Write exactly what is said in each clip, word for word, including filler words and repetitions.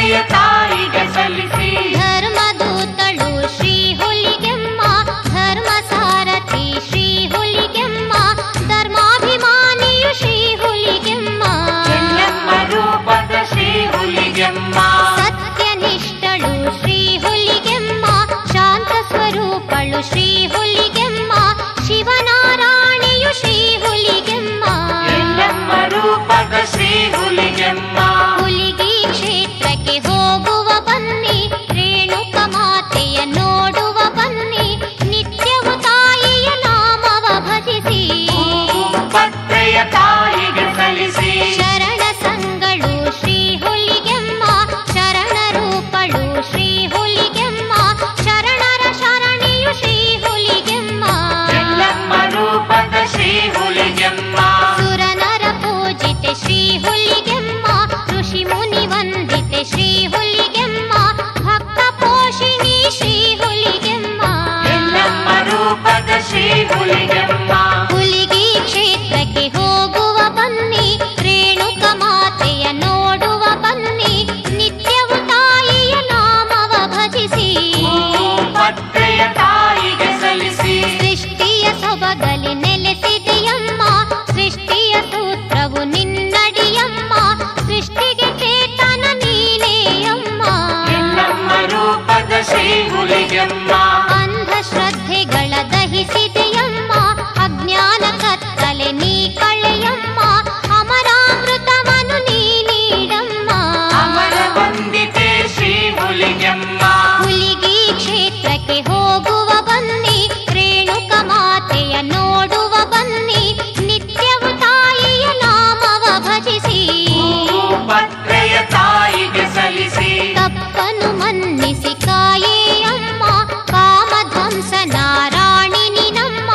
ಭಕ್ತಿಯ ತಾಯಿಗೆ ಸಲ್ಲಿಸಿ. ಧರ್ಮದೂತಳು ಶ್ರೀ ಹುಲಿಗೆಮ್ಮ, ಧರ್ಮ ಸಾರಥಿ ಶ್ರೀ ಹುಲಿಗೆಮ್ಮ, ಧರ್ಮಾಭಿಮಾನಿಯು ಶ್ರೀ ಹುಲಿಗೆಮ್ಮ. ಎಲ್ಲಮ್ಮ ರೂಪದ ಶ್ರೀ ಹುಲಿಗೆಮ್ಮ, ಸತ್ಯನಿಷ್ಠಳು ಶ್ರೀ ಹುಲಿಗೆಮ್ಮ, ಶಾಂತ ಸ್ವರೂಪಳು ಶ್ರೀ ಹುಲಿಗೆಮ್ಮ, ಶಿವನಾರಾಯಣಿಯು ಶ್ರೀ ಹುಲಿಗೆಮ್ಮ. ಎಲ್ಲಮ್ಮ ರೂಪದ ಶ್ರೀ ಹುಲಿಗೆಮ್ಮ. ಹುಲಿಗಿ ಕ್ಷೇತ್ರಕ್ಕೆ ಹೋಗುವ ಬನ್ನಿ, ರೇಣುಕ ಮಾತೆಯ ನೋಡುವ ಬನ್ನಿ, ನಿತ್ಯವು ತಾಯಿಯ ನಾಮವ ಭಜಿಸಿ. ಭಕ್ತಿಯ ತಾಯಿಗೆ ಸಲ್ಲಿಸಿ. ಶರಣ ಸಂಗಳು ಶ್ರೀ ಹುಲಿಗೆಮ್ಮ, ಶರಣ ರೂಪಳು ಶ್ರೀ ಹುಲಿಗೆಮ್ಮ, ಶರಣರ ಶರಣಿಯು ಶ್ರೀ ಹುಲಿಗೆಮ್ಮ. ಎಲ್ಲಮ್ಮ ರೂಪದ ಶ್ರೀ ಹುಲಿಗೆಮ್ಮ, ಸುರನರ ಪೂಜಿತೆ ಶ್ರೀ ಹುಲಿಗೆಮ್ಮ, ಋಷಿ ಮುನಿ ವಂದಿತೆ ಶ್ರೀ ಹುಲಿಗೆಮ್ಮ, ಭಕ್ತ ಪೋಷಿಣಿ ಶ್ರೀ ಹುಲಿಗೆಮ್ಮ. ಎಲ್ಲಮ್ಮ ರೂಪದ ಶ್ರೀ ಹುಲಿಗೆಮ್ಮ. ಹುಲಿಗಿ ಕ್ಷೇತ್ರಕ್ಕೆ ಹೋಗುವ ಬನ್ನಿ, ರೇಣುಕ ಮಾತೆಯ ನೋಡುವ ಬನ್ನಿ, ನಿತ್ಯವು ತಾಯಿಯ ನಾಮವ ಭಜಿಸಿ. ಭಕ್ತಿಯ ತಾಯಿಗೆ ಸಲ್ಲಿಸಿ. ಸೃಷ್ಟಿಯ ಸೊಬಗಲಿ ನೆಲೆಸಿದೆಯಮ್ಮ, ಸೃಷ್ಟಿಯ ಸೂತ್ರವು ನಿನ್ನಡಿಯಮ್ಮ, ಸೃಷ್ಟಿಗೆ ಚೇತನ ನೀನೆಯಮ್ಮ. ಎಲ್ಲಮ್ಮ ರೂಪದ ಶ್ರೀ ಹುಲಿಗೆಮ್ಮ, ಅಂಧಶ್ರದ್ಧೆಗಳ ದಹಿಸಿದೆಯಮ್ಮ, ಅಜ್ಞಾನ ಕತ್ತಲೆ ನೀ ಕಳೆಯಮ್ಮ, ಅಮರಾಮೃತವನು ನೀ ನೀಡಮ್ಮ. ಅಮರ ವಂದಿತೆ ಶ್ರೀ ಹುಲಿಗೆಮ್ಮ. ಹುಲಿಗಿ ಕ್ಷೇತ್ರಕ್ಕೆ ಹೋಗುವ ಬನ್ನಿ, ರೇಣುಕ ಮಾತೆಯ ನೋಡುವ ಬನ್ನಿ, ನಿತ್ಯವು ತಾಯಿಯ ನಾಮವ ಭಜಿಸಿ. ಭಕ್ತಿಯ ತಾಯಿಗೆ ಸಲ್ಲಿಸಿ. ತಪ್ಪನು ಮನ್ನಿಸಿ ಕಾಯೇ ಅಮ್ಮ, ಕಾಮಧ್ವಂಸ ನಾರಾಯಣಿನಿ ನಮ್ಮ,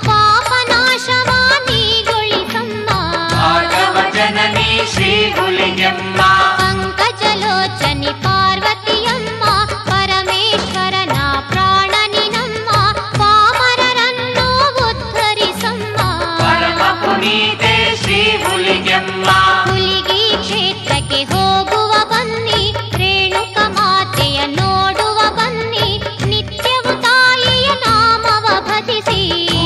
ಪಾಪನಾಶವ ನೀಗೊಳಿಸಮ್ಮ. ಭಾಗವ ಜನನಿ ಶ್ರೀ ಹುಲಿಗೆಮ್ಮ, ಪಂಕಜಲೋಚನಿ ಪಾರ್ವತಿಯಮ್ಮ, ಪರಮೇಶ್ವರನ ಪ್ರಾಣನಿ ನಮ್ಮ, ಪಾಮರರನ್ನು ಉದ್ಧರಿಸಮ್ಮ. ಪರಮ ಪುನೀತೆ ಶ್ರೀ ಹುಲಿಗೆಮ್ಮ. ಹುಲಿಗಿ ಕ್ಷೇತ್ರಕ್ಕೆ ಹೋಗುವ ಬನ್ನಿ, ರೇಣುಕ ಮಾತೆಯ ನೋಡುವ ಬನ್ನಿ, ನಿತ್ಯವು ತಾಯಿಯ ನಾಮವ ಭಜಿಸಿ.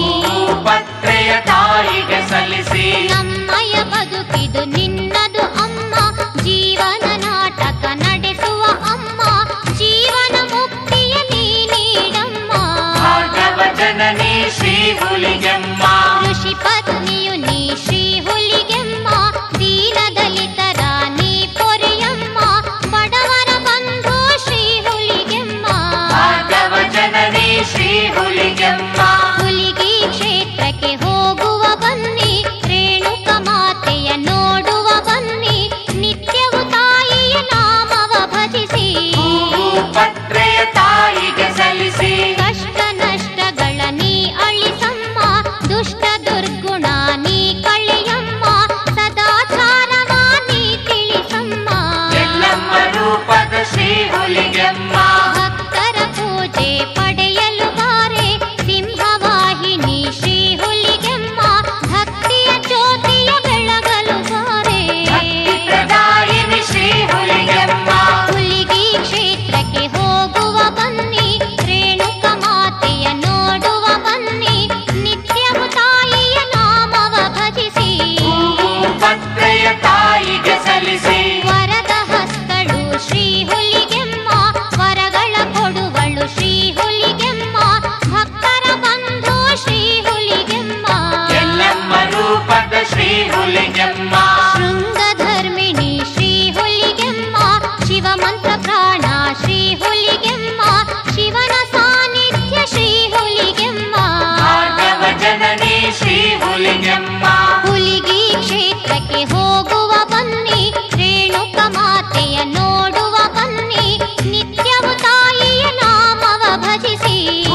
ಭಕ್ತಿಯ ತಾಯಿಗೆ ಸಲ್ಲಿಸಿ. ನಮ್ಮಯ ಬದುಕಿದು ನಿನ್ನದು ಅಮ್ಮ, ಜೀವನ ನಾಟಕ ನಡೆಸುವ ಅಮ್ಮ, ಜೀವನ ಮುಕ್ತಿಯ ನೀ ನೀಡಮ್ಮ. ಭಾಗವ ಜನನಿ ಶ್ರೀ ಹುಲಿಗೆಮ್ಮ, ಋಷಿ ಪತ್ನಿಯು ನೀ ಶ್ರೀ ಹುಲಿಗೆಮ್ಮ, ದೀನ ದಲಿತರ ನೀ ಪೊರೆಯಮ್ಮ, ಬಡವರ ಬಂಧು ಶ್ರೀ ಹುಲಿಗೆಮ್ಮ. ಭಾಗವ ಜನನಿ ಶ್ರೀ ಹುಲಿಗೆಮ್ಮ. ಹುಲಿಗಿ ಕ್ಷೇತ್ರಕ್ಕೆ ಹೋಗುವ ಬನ್ನಿ, ರೇಣುಕ ಮಾತೆಯ ನೋಡುವ ಬನ್ನಿ, ನಿತ್ಯವು ತಾಯಿಯ ನಾಮವ ಭಜಿಸಿ. ಭಕ್ತಿಯ ತಾಯಿಗೆ ಸಲ್ಲಿಸಿ. ಕಷ್ಟ ನಷ್ಟಗಳ ನೀ ಅಳಿಸಮ್ಮ, ದುಷ್ಟ ದುರ್ಗುಣ ನೀ ಕಳೆಯಮ್ಮ, ಸದಾಚಾರವ ನೀ ತಿಳಿಸಮ್ಮ. ಎಲ್ಲಮ್ಮ ರೂಪದ ಶ್ರೀ ಹುಲಿಗೆಮ್ಮ, ಭಕ್ತರ ಪೂಜೆ ಪಡೆಯಲು ಬಾರೆ, ಸಿಂಹವಾಹಿನಿ ಶ್ರೀ ಹುಲಿಗೆಮ್ಮ, ಭಕ್ತಿಯ ಜ್ಯೋತಿಯ ಬೆಳಗಲು ಬಾರೆ. ಭಕ್ತಿ ಪ್ರದಾಯಿನಿ ಶ್ರೀ ಹುಲಿಗೆಮ್ಮ. ಹುಲಿಗಿ ಕ್ಷೇತ್ರಕ್ಕೆ ಹೋಗುವ ಬನ್ನಿ, ರೇಣುಕ ಮಾತೆಯ ನೋಡುವ ಬನ್ನಿ, ನಿತ್ಯವು ತಾಯಿಯ ನಾಮವ ಭಜಿಸಿ. ಭಕ್ತಿಯ ತಾಯಿಗೆ ಸಲ್ಲಿಸಿ. ವರದ ಹಸ್ತಳು ಶ್ರೀ ಹುಲಿಗೆಮ್ಮ, ವರಗಳ ಕೊಡುವಳು ಶ್ರೀ ಹುಲಿಗೆಮ್ಮ, ಭಕ್ತರ ಬಂಧು ಶ್ರೀ ಹುಲಿಗೆಮ್ಮ. ಎಲ್ಲಮ್ಮ ರೂಪದ ಶ್ರೀ ಹುಲಿಗೆಮ್ಮ, ಶೃಂಗಧರ್ಮಿಣಿ ಶ್ರೀ ಹುಲಿಗೆಮ್ಮ, ಶಿವಮಂತ್ರ ಪ್ರಾಣ ಶ್ರೀ ಹುಲಿಗೆಮ್ಮ, ಶಿವನ ಸಾನ್ನಿಧ್ಯ ಶ್ರೀ ಹುಲಿಗೆಮ್ಮ. ಭಾಗವ ಜನನಿ ಶ್ರೀ ಹುಲಿಗೆಮ್ಮ. ಹುಲಿಗಿ ಕ್ಷೇತ್ರಕ್ಕೆ ಹೋಗುವ ಬನ್ನಿ, ರೇಣುಕ ಮಾತೆಯ ನೋಡುವ ಬನ್ನಿ, ನಿತ್ಯವು ತಾಯಿಯ ನಾಮವ ಭಜಿಸಿ.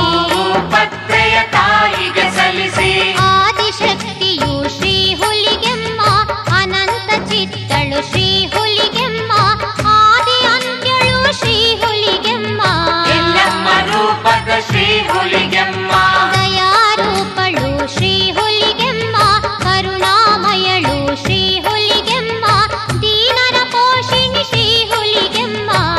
ಭಕ್ತಿಯ ತಾಯಿಗೆ ಸಲ್ಲಿಸಿ. ಆದಿಶಕ್ತಿಯು ಶ್ರೀ ಹುಲಿಗೆಮ್ಮ, ಅನಂತ ಚಿತ್ತಳು ಶ್ರೀ ಹುಲಿಗೆಮ್ಮ, ಆದಿ ಅಂತ್ಯಳು ಶ್ರೀ ಹುಲಿಗೆಮ್ಮ. ಎಲ್ಲಮ್ಮ ರೂಪದ ಶ್ರೀ ಹುಲಿಗೆಮ್ಮ, ದಯಾರೂಪಳು ಶ್ರೀ ಹುಲಿಗೆಮ್ಮ, ಕರುಣಾಮಯಳು ಶ್ರೀ ಹುಲಿಗೆಮ್ಮ, ದೀನರ ಪೋಷಿಣಿ ಶ್ರೀ ಹುಲಿಗೆಮ್ಮ.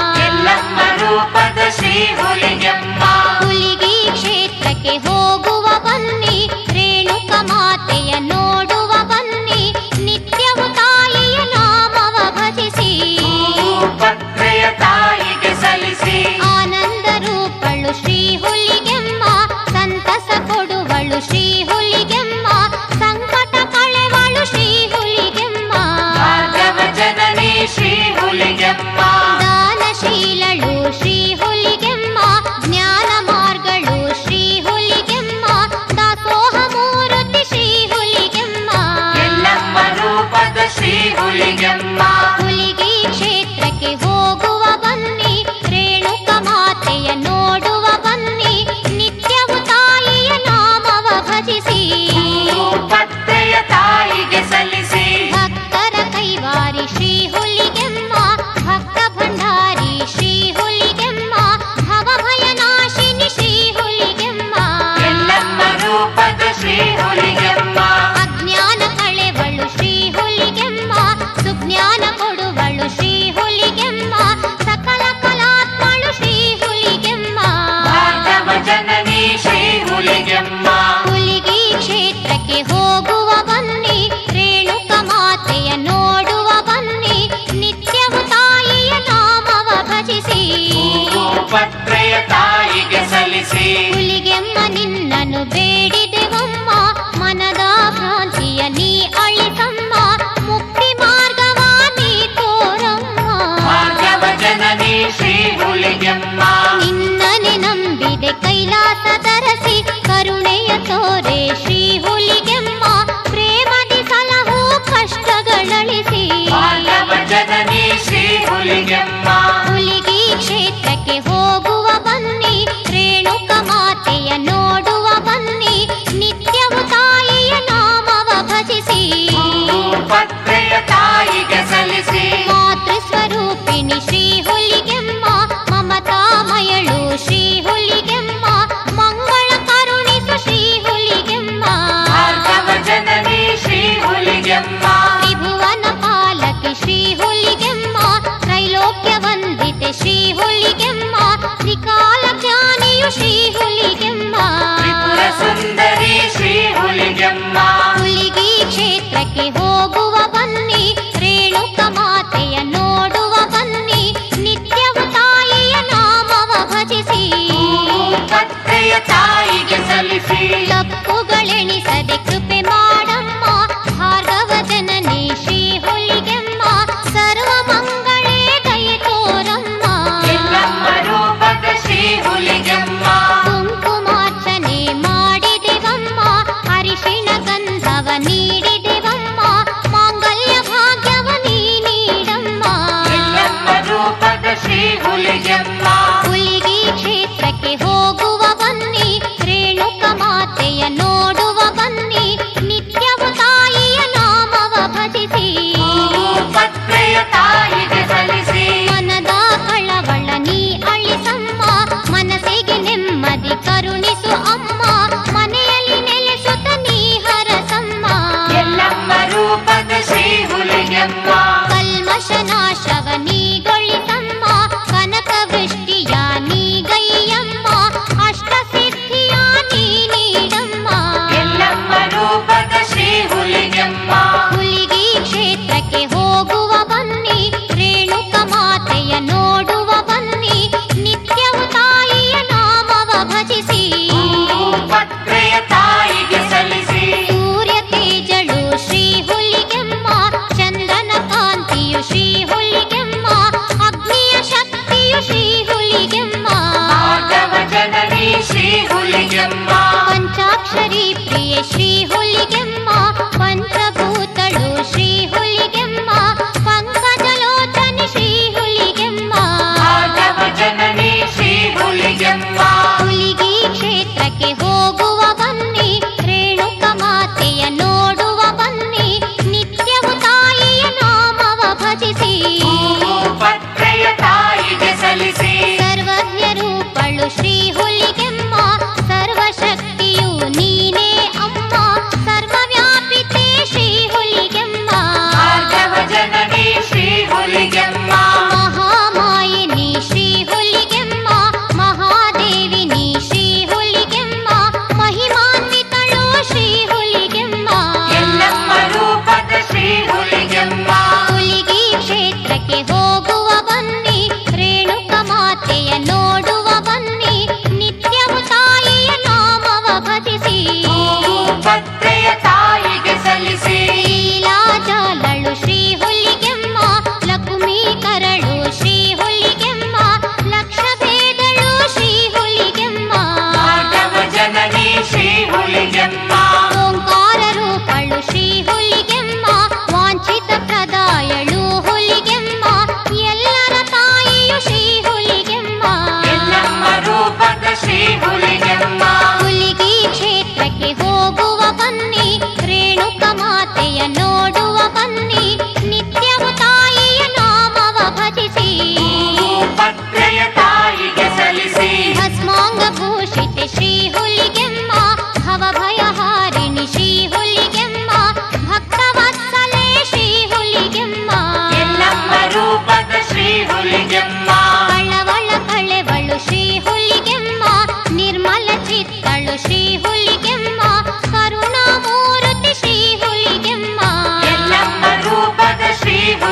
ಹುಲಿಗೆಮ್ಮ. ಹುಲಿಗಿ ಕ್ಷೇತ್ರಕ್ಕೆ ಹೋಗುವ ಬನ್ನಿ, ರೇಣುಕ ಮಾತೆಯ ನೋಡುವ ಬನ್ನಿ, ನಿತ್ಯವು ತಾಯಿಯ ನಾಮವ ಭಜಿಸಿ ಪತ್ರೆಯ ತಾಯಿಗೆ ಸಲ್ಲಿಸಿ. ಭಕ್ತರ ಕೈವಾರಿ ಶ್ರೀ ಹುಲಿಗೆಮ್ಮ, ಭಕ್ತ ಭಂಡಾರಿ ಶ್ರೀ ಹುಲಿಗೆಮ್ಮ, ಭವಭಯ ನಾಶಿನಿ ಶ್ರೀ ಹುಲಿಗೆಮ್ಮ. ಎಲ್ಲಮ್ಮ ರೂಪದ ಶ್ರೀ ಹುಲಿಗೆಮ್ಮ. ಅಜ್ಞಾನ ಕಳೆವಳು ಶ್ರೀ ಹುಲಿಗೆಮ್ಮ, ಸುಜ್ಞಾನ ಕೊಡುವಳು ಶ್ರೀ ಹುಲಿಗೆಮ್ಮ, ಸಕಲ ಕಲಾತ್ಮಳು ಶ್ರೀ ಹುಲಿಗೆಮ್ಮ. ಭಾಗವ ಜನನಿ ಶ್ರೀ ಹುಲಿಗೆಮ್ಮ. ಹುಲಿಗಿ ಕ್ಷೇತ್ರಕ್ಕೆ ಹೋಗುವ ಬನ್ನಿ, ರೇಣುಕ ಮಾತೆಯ ನೋಡುವ ಬನ್ನಿ, ನಿತ್ಯವು ತಾಯಿಯ ನಾಮವ ಭಜಿಸಿ ಪತ್ರೆಯ ತಾಯಿಗೆ ಸಲ್ಲಿಸಿ. ಹುಲಿಗೆಮ್ಮ ನಿನ್ನನ್ನು ಬೇಡಿದೆವಮ್ಮ, ಮನದ ಭ್ರಾಂತಿಯ ನೀ ಅಳಿಸಮ್ಮ, ಮುಕ್ತಿ ಮಾರ್ಗವ ನೀ ತೋರಮ್ಮ. ಭಾಗವ ಜನನಿ ಶ್ರೀ ಹುಲಿಗೆಮ್ಮ. ನಿನ್ನನೆ ನಂಬಿದೆ ಕೈಲಾಸ ತರಸಿ, ಕರುಣೆಯ ತೋರೆ ಶ್ರೀ ಹುಲಿಗೆಮ್ಮ, ಪ್ರೇಮದಿ ಸಲಹು ಕಷ್ಟಗಳಳಿಸಿ. ಭಾಗವ ಜನನಿ ಶ್ರೀ ಹುಲಿಗೆಮ್ಮ. ಹುಲಿಗಿ ಕ್ಷೇತ್ರಕ್ಕೆ ಹೋಗುವ ಬನ್ನಿ, ರೇಣುಕ ಮಾತೆಯ ನೋಡುವ ಬನ್ನಿ, ನಿತ್ಯವು ತಾಯಿಯ ನಾಮವ ಭಜಿಸಿ ಪತ್ರೆಯ ತಾಯಿಗೆ ಸಲ್ಲಿಸಿ. ಮಾತೃ ಸ್ವರೂಪಿಣಿ ಶ್ರೀ ಹುಲಿಗೆಮ್ಮ, ಮಮತಾಮಯಳು ಶ್ರೀ ಹುಲಿಗೆಮ್ಮ, ಮಂಗಳ ಕರುಣಿಸು ಶ್ರೀ ಹುಲಿಗೆಮ್ಮ. ಭಾರ್ಗವ ಜನನಿ ಶ್ರೀ ಹುಲಿಗೆಮ್ಮ. ತ್ರಿಭುವನ ಪಾಲಕಿ ಶ್ರೀ ಹುಲಿಗೆಮ್ಮ, ತ್ರೈಲೋಕ್ಯ ವಂದಿತೆ ಶ್ರೀ ಹುಲಿಗೆಮ್ಮ, ತ್ರಿಕಾಲ ಜ್ಞಾನಿಯು ಶ್ರೀ ಹುಲಿಗೆಮ್ಮ. ತ್ರಿಪುರ ಸುಂದರಿ ಶ್ರೀ ಹುಲಿಗೆಮ್ಮ. ಹುಲಿಗಿ ಕ್ಷೇತ್ರಕ್ಕೆ ಹೋಗುವ ಬನ್ನಿ, ರೇಣುಕ ಮಾತೆಯ ನೋಡುವ ಬನ್ನಿ, ನಿತ್ಯವು ತಾಯಿಯ ನಾಮವ ಭಜಿಸಿ ಪತ್ರೆಯ ತಾಯಿಗೆ ಸಲ್ಲಿಸಿ. ತಪ್ಪುಗಳೆಣಿಸದೆ ಕೃಪೆ ಮಾಡಮ್ಮ, ಭಾರ್ಗವ ಜನನಿ ಶ್ರೀ ಹುಲಿಗೆಮ್ಮ, ಸರ್ವ ಮಂಗಳೇ ದಯೆ ತೋರಮ್ಮ. ಎಲ್ಲಮ್ಮ ರೂಪದ ಶ್ರೀ ಹುಲಿಗೆಮ್ಮ. ಕುಂಕುಮಾರ್ಚನೆ ಮಾಡಿದೆವಮ್ಮ, ಅರಿಶಿಣ ಗಂಧವ ನೀಡಿದೆವಮ್ಮ, ಮಾಂಗಲ್ಯ ಭಾಗ್ಯವ ನೀ ನೀಡಮ್ಮ. ಎಲ್ಲಮ್ಮ ರೂಪದ ಶ್ರೀ ಹುಲಿಗೆಮ್ಮ. ಹುಲಿಗಿ ಕ್ಷೇತ್ರಕ್ಕೆ ಹೋಗುವ ಬನ್ನಿ, ರೇಣುಕ ಮಾತೆಯ ನೋಡುವ ಬನ್ನಿ, ನಿತ್ಯವು ತಾಯಿಯ ನಾಮವ ಭಜಿಸಿ ಪತ್ರೆಯ ತಾಯಿಗೆ ಸಲ್ಲಿಸಿ. ಮನದ ಕಳವಳ ನೀ ಅಳಿಸಮ್ಮ, ಮನಸ್ಸಿಗೆ ನೆಮ್ಮದಿ ಕರುಣಿಸು ಅಮ್ಮ, ಮನೆಯಲ್ಲಿ ನೆಲೆಸುತ್ತ ನೀ ಹರಸಮ್ಮ. ಎಲ್ಲಮ್ಮ ರೂಪದ ಶ್ರೀ ಹುಲಿಗೆಮ್ಮ. ಕಲ್ಮಶ ನಾಶವ ನೀಗೊಳಿಸಮ್ಮ, ಕನಕ ವೃಷ್ಟಿಯ ನೀಗೈಯಮ್ಮ, ಅಷ್ಟ ಸಿದ್ಧಿಯ ನೀ ನೀಡಮ್ಮ. ಎಲ್ಲಮ್ಮ ರೂಪದ ಶ್ರೀ ಹುಲಿಗೆಮ್ಮ. ಹುಲಿಗಿ ಕ್ಷೇತ್ರಕ್ಕೆ ಹೋಗುವ ಬನ್ನಿ, ರೇಣುಕ ಮಾತೆಯ ನೋಡುವ ಬನ್ನಿ, ನಿತ್ಯವು ತಾಯಿಯ ನಾಮವ ಭಜಿಸಿ ಪತ್ರೆಯ ತಾಯಿಗೆ ಸಲ್ಲಿಸಿ. ಸೂರ್ಯ ತೇಜಳು ಶ್ರೀ ಹುಲಿಗೆಮ್ಮ, ಚಂದ್ರನ ಕಾಂತಿಯು ಶ್ರೀ ಹುಲಿಗೆಮ್ಮ, ಅಗ್ನಿಯ ಶಕ್ತಿಯು ಶ್ರೀ ಹುಲಿಗೆಮ್ಮ. ಭಾರ್ಗವ ಜನನಿ ಶ್ರೀ ಹುಲಿಗೆಮ್ಮ. ಪಂಚಾಕ್ಷರಿ ಪ್ರಿಯ ಶ್ರೀ ಹುಲಿಗೆಮ್ಮ, ಪಂಚಭೂತಳು ಶ್ರೀ ಹುಲಿಗೆಮ್ಮ,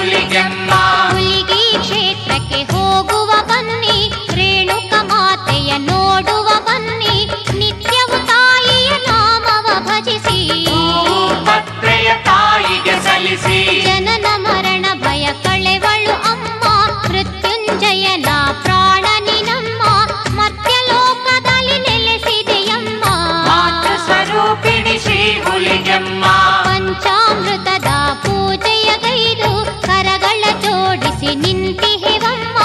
ಹುಲಿಗೆಮ್ಮ. ಹುಲಿಗಿ ಕ್ಷೇತ್ರಕ್ಕೆ ಹೋಗುವ ಬನ್ನಿ, ರೇಣುಕ ಮಾತೆಯ ನೋಡುವ ಬನ್ನಿ, ನಿತ್ಯವು ತಾಯಿಯ ನಾಮವ ಭಜಿಸಿ ಭೂಪತ್ರೆಯ ತಾಯಿಗೆ ಸಲ್ಲಿಸಿ. ಜನನ ಮರಣ ಭಯ ಕಳೆವಳು ಅಮ್ಮ, ಮೃತ್ಯುಂಜಯನ ಪ್ರಾಣ ನಿನಮ್ಮ, ಮರ್ತ್ಯಲೋಕದಲ್ಲಿ ನೆಲೆಸಿದೆಯಮ್ಮ. ಮಾತೃ ಸ್ವರೂಪಿಣಿ ಶ್ರೀ ಹುಲಿಗೆಮ್ಮ. ಪಂಚಾಮೃತದ ಪೂಜೆಯ ಗೈದು ಕರಗಳ ಜೋಡಿಸಿ ನಿಂತಿಹೆವಮ್ಮ,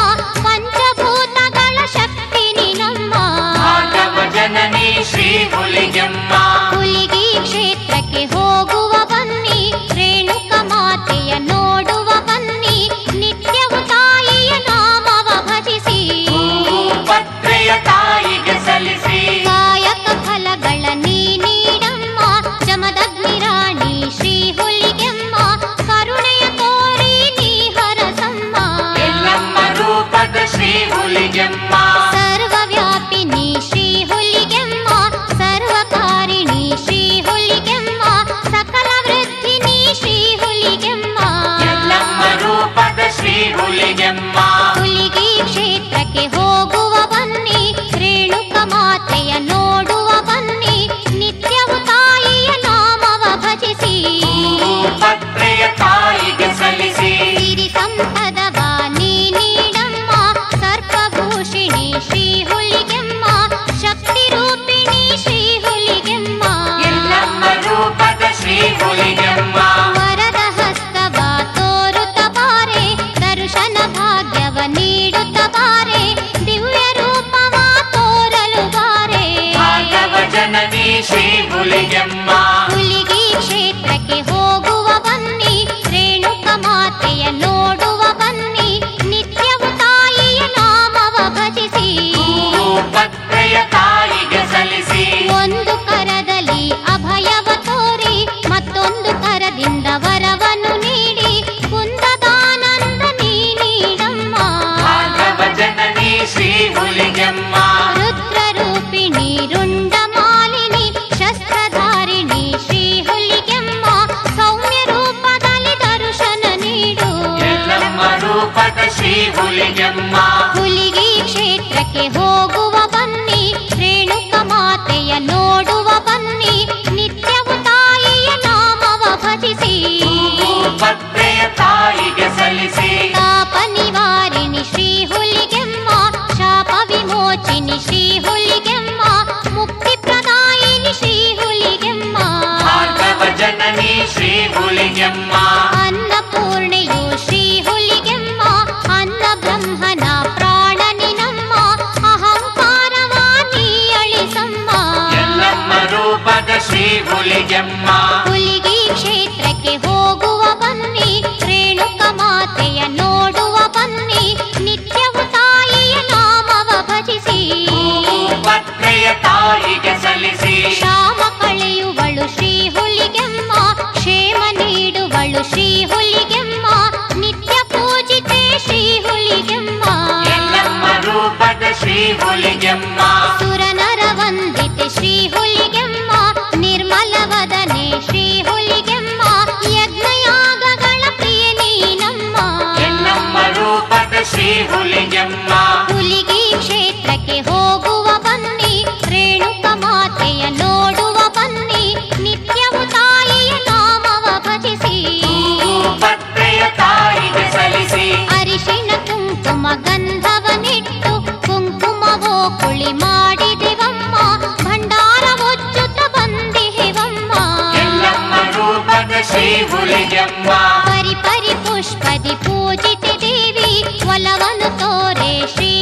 ಪಂಚಭೂತಗಳ ಶಕ್ತಿ ನಿನಮ್ಮ. ಭಾಗವ ಜನನಿ ಶ್ರೀ ಹುಲಿಗೆಮ್ಮ. ಹುಲಿಗಿ ಕ್ಷೇತ್ರಕ್ಕೆ ಹೋಗುವ ಬನ್ನಿ, ರೇಣುಕ ಮಾತೆಯ ನೋಡುವ ಬನ್ನಿ, ನಿತ್ಯವು ತಾಯಿಯ ನಾಮವ ಭಜಿಸಿ ಭೂಪತ್ರೆಯ ತಾಯಿಗೆ ಸಲ್ಲಿಸಿ. ಕಾಯಕ ಫಲಗಳ ನೀ ನೀಡಮ್ಮ, ಜಮದಗ್ನಿ ರಾಣಿ ಶ್ರೀ ಹುಲಿಗೆಮ್ಮ, ಕರುಣೆಯ ತೋರಿ ನೀ ಹರಸಮ್ಮ. ಎಲ್ಲಮ್ಮ ರೂಪದ ಶ್ರೀ ಹುಲಿಗೆಮ್ಮ. ಸರ್ವವ್ಯಾಪಿನಿ ಶ್ರೀ ಹುಲಿಗೆಮ್ಮ, ಸರ್ವಕಾರಿಣಿ ಶ್ರೀ ಹುಲಿಗೆಮ್ಮ, ಸಕಲ ವೃದ್ಧಿನಿ ಶ್ರೀ ಹುಲಿಗೆಮ್ಮ. ಎಲ್ಲಮ್ಮ ರೂಪದ ಶ್ರೀ ಹುಲಿಗೆಮ್ಮ. ಹುಲಿಗಿ ಕ್ಷೇತ್ರಕ್ಕೆ ಹೋಗುವ ಬನ್ನಿ, ರೇಣುಕ ಮಾತೆಯ ನೋಡುವ ಬನ್ನಿ, ನಿತ್ಯವು ತಾಯಿಯ ನಾಮವ ಭಜಿಸಿ ಭೂಪತ್ರೆಯ ತಾಯಿಗೆ ಸಲ್ಲಿಸಿ. ಸಿರಿ ಸಂಪದವ ನೀ ನೀಡಮ್ಮ, ಸರ್ಪಭೂಷಿಣಿ ಶ್ರೀ ಹುಲಿಗೆಮ್ಮ, ಶಕ್ತಿ ರೂಪಿಣಿ ಶ್ರೀ ಹುಲಿಗೆಮ್ಮ. ಎಲ್ಲಮ್ಮ ರೂಪದ ಶ್ರೀ ಹುಲಿಗೆಮ್ಮ. ವರದ ಹಸ್ತವ ತೋರುತ್ತ ಬಾರೆ, ದರ್ಶನ ಭಾಗ್ಯವ ನೀಡುತ್ತ ಬಾರೆ, ದಿವ್ಯ ರೂಪವ ತೋರಲು ಬಾರೆ. ಭಾಗವ ಜನನಿ ಶ್ರೀ ಹುಲಿಗೆಮ್ಮ. ಹುಲಿಗಿ ಕ್ಷೇತ್ರಕ್ಕೆ ಹೋಗುವ ಬನ್ನಿ, ರೇಣುಕ ಮಾತೆಯ ನೋಡುವ ಬನ್ನಿ, ನಿತ್ಯವು ತಾಯಿಯ ನಾಮವ ಭಜಿಸಿ ಭೂಪತ್ರೆಯ ತಾಯಿಗೆ ಸಲ್ಲಿಸಿ. ಒಂದು ಕರದಲ್ಲಿ ಅಭಯವ ತೋರಿ, ಮತ್ತೊಂದು ಕರದಿಂದ ವರವನ್ನು ನೀಡಿ, ಕುಂದದಾನಂದ ನೀ ನೀಡಮ್ಮ. ಭಾಗವ ಜನನಿ ಶ್ರೀ ಹುಲಿಗೆಮ್ಮ. ರುದ್ರರೂಪಿಣಿ ರುಂಡ ಮಾಲಿನಿ, ಶಸ್ತ್ರಧಾರಿಣಿ ಶ್ರೀ ಹುಲಿಗೆಮ್ಮ, ಸೌಮ್ಯ ರೂಪದಲ್ಲಿ ದರ್ಶನ ನೀಡು. ಎಲ್ಲಮ್ಮ ರೂಪದ ಶ್ರೀ ಹುಲಿಗೆಮ್ಮ. ಹುಲಿಗಿ ಕ್ಷೇತ್ರಕ್ಕೆ ಹೋಗುವ ಬನ್ನಿ, ರೇಣುಕ ಮಾತೆಯ ನೋಡುವ ಬನ್ನಿ, ನಿತ್ಯವು ತಾಯಿಯ ನಾಮವ ಭಜಿಸಿ ಭೂಪತ್ರೆಯ ತಾಯಿಗೆ ಸಲ್ಲಿಸಿ. ತಾಪ ನಿವಾರಿಣಿ ಶ್ರೀ ಹುಲಿಗೆಮ್ಮ, ಶಾಪ ವಿಮೋಚಿನಿ ಶ್ರೀ ಹುಲಿಗೆಮ್ಮ, ಮುಕ್ತಿ ಪ್ರದಾಯಿನಿ ಶ್ರೀ ಹುಲಿಗೆಮ್ಮ. ಭಾಗವ ಜನನಿ ಶ್ರೀ ಹುಲಿಗೆಮ್ಮ. ಅನ್ನಪೂರ್ಣೆಯು ಶ್ರೀ ಹುಲಿಗೆಮ್ಮ, ಅನ್ನ ಬ್ರಹ್ಮನ ಪ್ರಾಣ ನಿನಮ್ಮ, ಅಹಂಕಾರವ ನೀ ಅಳಿಸಮ್ಮ. ಎಲ್ಲಮ್ಮ ರೂಪದ ಶ್ರೀ ಹುಲಿಗೆಮ್ಮ. ಹುಲಿಗಿ ಕ್ಷೇತ್ರಕ್ಕೆ ಹೋಗುವ ಬನ್ನಿ, ರೇಣುಕ ಮಾತೆಯ ನೋಡುವ ಬನ್ನಿ, ನಿತ್ಯವು ತಾಯಿಯ ನಾಮವ ಭಜಿಸಿ ಭೂಪತ್ರೆಯ ತಾಯಿಗೆ ಸಲ್ಲಿಸಿ. ಶ್ಯಾಮ ಕಳೆಯುವಳು ಶ್ರೀ ಹುಲಿಗೆಮ್ಮ, ಕ್ಷೇಮ ನೀಡುವಳು ಶ್ರೀ ಹುಲಿಗೆಮ್ಮ, ನಿತ್ಯ ಪೂಜಿತೆ ಶ್ರೀ ಹುಲಿಗೆಮ್ಮ. ಎಲ್ಲಮ್ಮ ರೂಪದ ಶ್ರೀ ಹುಲಿಗೆಮ್ಮ. ಸುರನರ ವಂದಿತೆ ಶ್ರೀ ಹುಲಿಗೆಮ್ಮ, ನಿರ್ಮಲ ವದನೆ ಶ್ರೀ ಹುಲಿಗೆಮ್ಮ, ಯಜ್ಞಯಾಗಗಳ ಪ್ರಿಯ ನೀನಮ್ಮ. ಎಲ್ಲಮ್ಮ ರೂಪದ ಶ್ರೀ ಹುಲಿಗೆಮ್ಮ. ಹುಲಿಗಿ ಕ್ಷೇತ್ರಕ್ಕೆ ಹೋಗುವ ಬನ್ನಿ, ರೇಣುಕ ಮಾತೆಯ ನೋಡುವ ಬನ್ನಿ, ನಿತ್ಯವು ತಾಯಿಯ ನಾಮವ ಭಜಿಸಿ ಭೂಪತ್ರೆಯ ತಾಯಿಗೆ ಸಲ್ಲಿಸಿ. ಅರಿಶಿಣ ಕುಂಕುಮ ಗಂಧವನಿಟ್ಟು, ಕುಂಕುಮವೋ ಕುಳಿ ಮಾಡಿದೆವಮ್ಮ, ಭಂಡಾರ ಒಚ್ಚುತ್ತ ಬಂದಿಹೆವಮ್ಮ. ಎಲ್ಲಮ್ಮ ರೂಪದ ಶ್ರೀ ಹುಲಿಗೆಮ್ಮ. ಪರಿ ಪರಿ ಪುಷ್ಪದಿ ಪೂಜಿತೆ ದೇವಿ, ಒಲವನ್ನು ತೋರೆ ಶ್ರೀ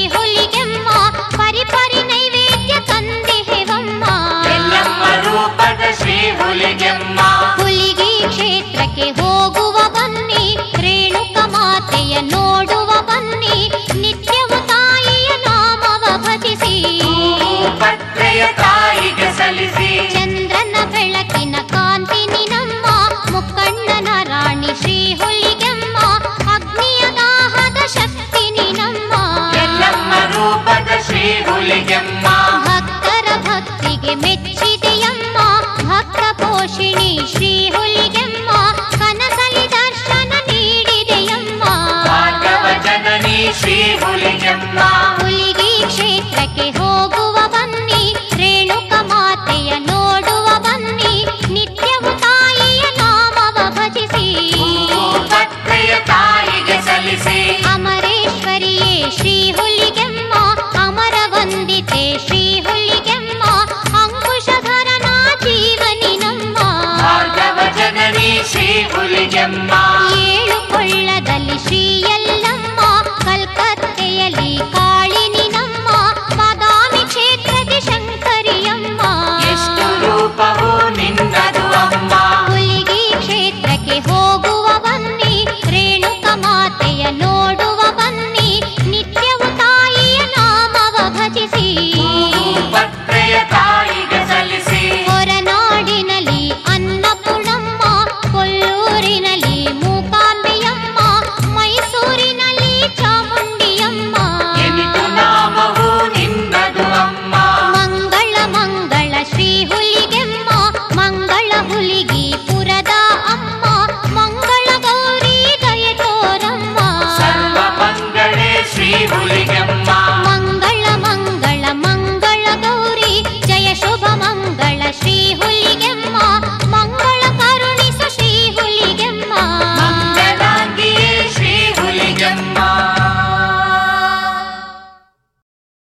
ಶ್ರೀ ಹುಲಿಗೆಮ್ಮ. ಹುಲಿಗಿ ಕ್ಷೇತ್ರಕ್ಕೆ ಹೋಗುವ ಬನ್ನಿ, ರೇಣುಕ ಮಾತೆಯ ನೋಡುವ ಬನ್ನಿ, ನಿತ್ಯವು ತಾಯಿಯ ನಾಮವ ಭಜಿಸಿ ಪತ್ರೆಯ ತಾಯಿಗೆ ಸಲ್ಲಿಸಿ. ಅಮರೇಶ್ವರಿಯೇ ಶ್ರೀ ಹುಲಿಗೆಮ್ಮ, ಅಮರ ವಂದಿತೆ ಶ್ರೀ ಹುಲಿಗೆಮ್ಮ, ಅಂಕುಶಧರನ ಜೀವನಿ ನಮ್ಮ ಭಾರ್ಗವ ಜನನಿ ಶ್ರೀ ಹುಲಿಗೆಮ್ಮ.